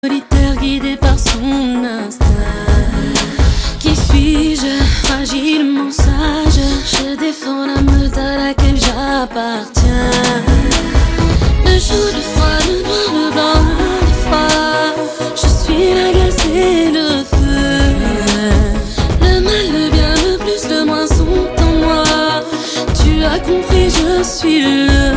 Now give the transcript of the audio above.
Solitaire guidé par son instinct. Qui suis-je, fragilement sage? Je défends la meute à laquelle j'appartiens. Le chaud, le froid, le noir, le blanc, le froid. Je suis la glace et le feu. Le mal, le bien, le plus, le moins sont en moi. Tu as compris, je suis le